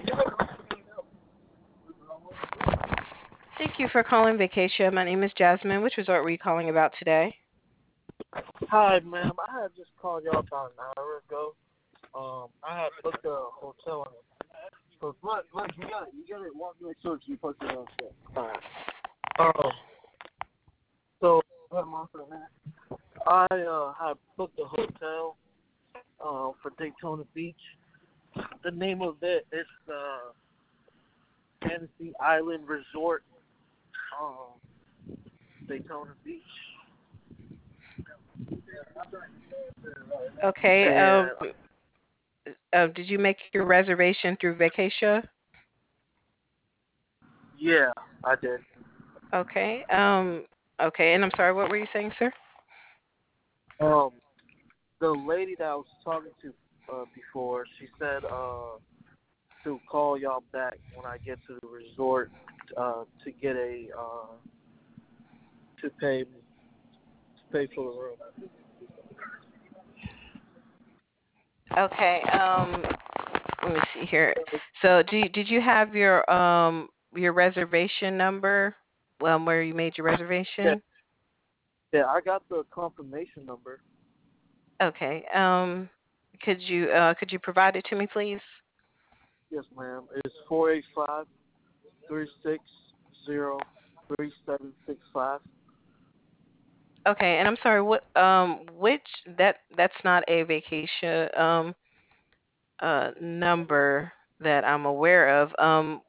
Thank you for calling Vacation. My name is Jasmine. Which resort were you calling about today? Hi, ma'am. I had just called y'all about an hour ago. I had booked a hotel on it. So, look, you got to walk me so you post it on shit. Alright. Um, so, what am I for that? I had booked a hotel for Daytona Beach. The name of it is Fantasy Island Resort, Daytona Beach. Okay. And Did you make your reservation through Vacation? yeah, I did. Okay. Okay. And I'm sorry. What were you saying, sir? Um, the lady that I was talking to before, she said to call y'all back when I get to the resort to get a to pay for the room. Okay. Let me see here. So, did you have your reservation number? Where you made your Yeah, reservation? yeah, I got the confirmation number. Okay. Could you provide it to me, please? Yes, ma'am. It's 485-360-3765. Okay. And I'm sorry. Which that's not a vacation number that I'm aware of.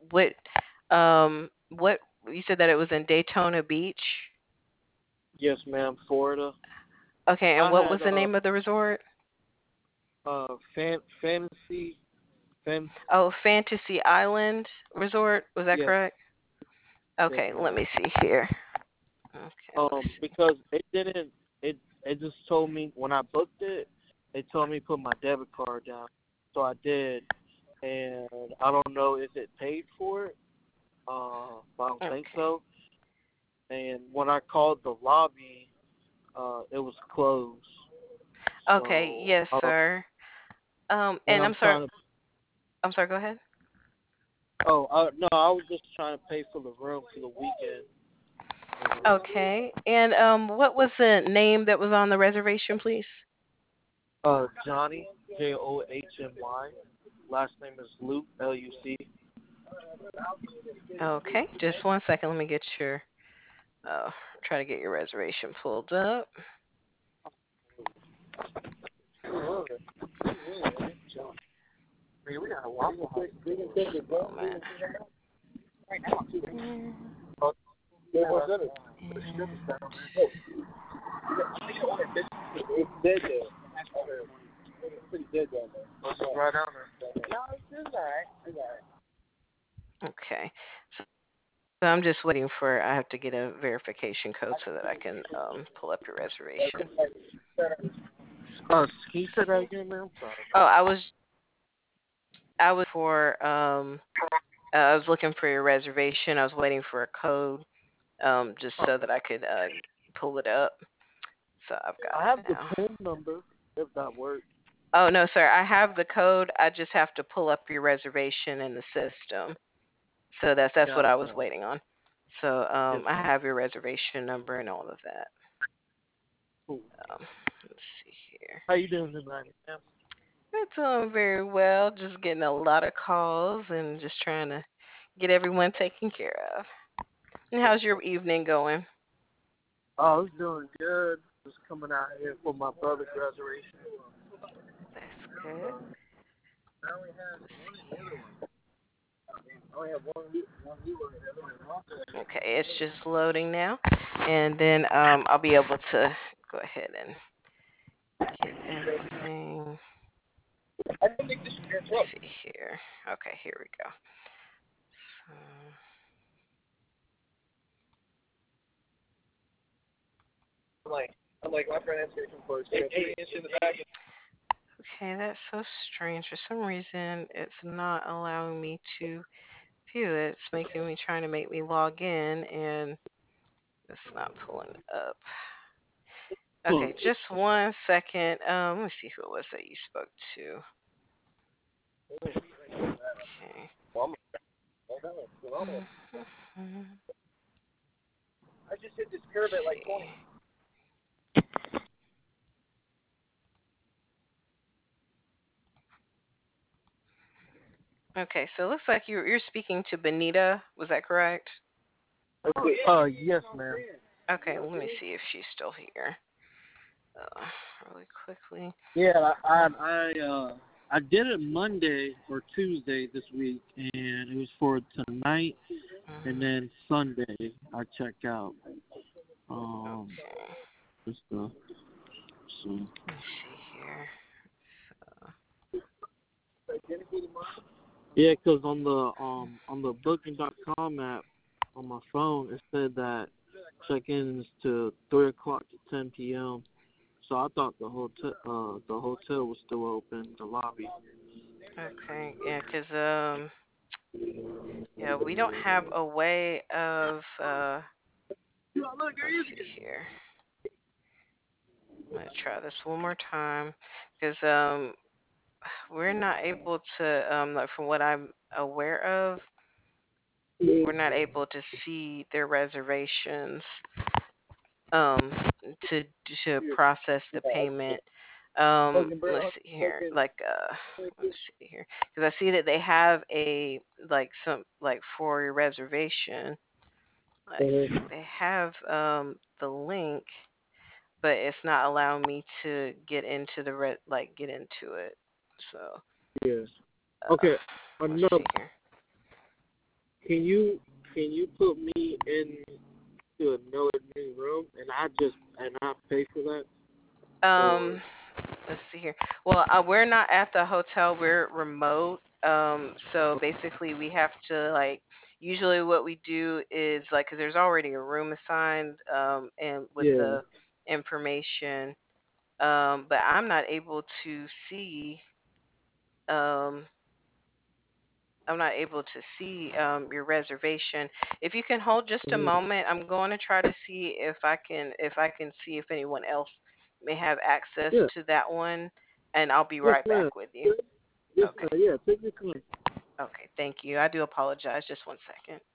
What you said that it was in Daytona Beach? Yes, ma'am. Florida. Okay. And I what was had the name of the resort? fantasy fan. Oh, Fantasy Island Resort. Was that Yes, correct? yes, Okay, let ma'am. me see here. Okay, let's see. Because it didn't. It just told me when I booked it. It told me to put my debit card down, so I did, and I don't know if it paid for it. But I don't think Okay. so. And when I called the lobby, it was closed. Okay, So yes, I don't. sir. And And I'm I'm sorry. trying to. I'm sorry. Go ahead. Oh, no, I was just trying to pay for the room for the weekend. Okay. And what was the name that was on the reservation, please? Johnny, Johmy. Last name is Luke, Luc. Okay, just one second. Let me get your try to get your reservation pulled up. We got a Waffle House. Just a moment. And, and It's dead there. It's pretty dead down there. It's right down there. No, it's alright. It's alright. okay. So I'm just waiting for. I have to get a verification code so that I can pull up your reservation. Can you say that again, man? I'm sorry. Oh, I was for I was looking for your reservation. I was waiting for a code just so that I could pull it up. So I've got I it have the now. PIN number, if that works. Oh no, sir. I have the code. I just have to pull up your reservation in the system. So that's what I was Gotcha. waiting on. So Yes, I ma'am. have your reservation number and all of that. Cool. Um, let's see here. How you doing tonight, ma'am? It's doing very well. Just getting a lot of calls and just trying to get everyone taken care of. And how's your evening going? Oh, it's doing good. Just coming out here for my brother's reservation. That's good. I only have one in the other one. I only have one new one in the other one. Okay, it's just loading now, and then I'll be able to go ahead and get everything. I don't think this is your Let's truck. see here. Okay, here we go. I'm like my friend has some for it's in the back. Okay, that's so strange. For some reason, it's not allowing me to view it. It's making me trying to make me log in, and it's not pulling up. Cool. Okay, just one second. Let me see who it was that you spoke to. Okay. Mhm. I just hit this curb Let's at like see. 20. Okay, so it looks like you're speaking to Benita. Was that correct? Okay. Yes, ma'am. Okay, let me see if she's still here. Uh, really quickly. Yeah, I did it Monday or Tuesday this week, and it was for tonight, and Mhm. then Sunday I check out. Um, Okay, just so let me see here. So, yeah, 'cause on the Booking.com app on my phone it said that check-in is to 3 o'clock to 10 p.m. So I thought the hotel was still open, the lobby. okay, yeah, 'cause yeah, we don't have a way of let's see here. I'm gonna try this one more time, because we're not able to like from what I'm aware of, we're not able to see their reservations um to process the payment. Let's see here, like let's see here, because I see that they have a like some like for your reservation, like they have the link, but it's not allowing me to get into the like get into it. So Yeah. uh, Okay. let's see Another. here. Can you put me into another new room and I pay for that or Um, let's see here. Well, we're not at the hotel. We're remote. So basically, we have to like. Usually, what we do is like, because there's already a room assigned, and with yeah. the information. But I'm not able to see. Um, I'm not able to see your reservation. If you can hold just a Mhm. moment, I'm going to try to see if I can see if anyone else may have access Yeah. to that one, and I'll be Yes, right ma'am. back with you. Yes, Okay. ma'am. Yeah. Take your time. Okay. Thank you. I do apologize. Just one second.